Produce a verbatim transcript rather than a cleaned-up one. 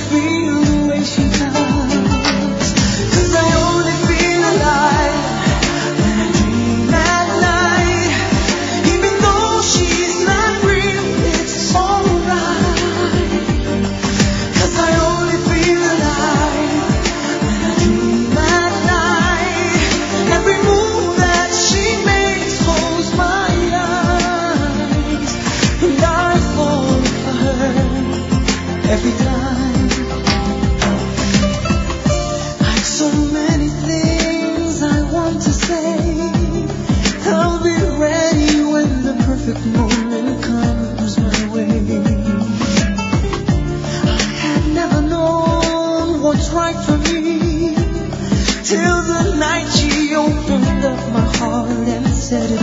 feel the way she does. 'Cause I only feel alive when I dream at night. Even though she's not real, it's alright. 'Cause I only feel alive when I dream at night. Every move that she makes holds my eyes, and I fall for her every time. I've so many things I want to say. I'll be ready when the perfect moment comes my way. I had never known what's right for me till the night she opened up my heart and said it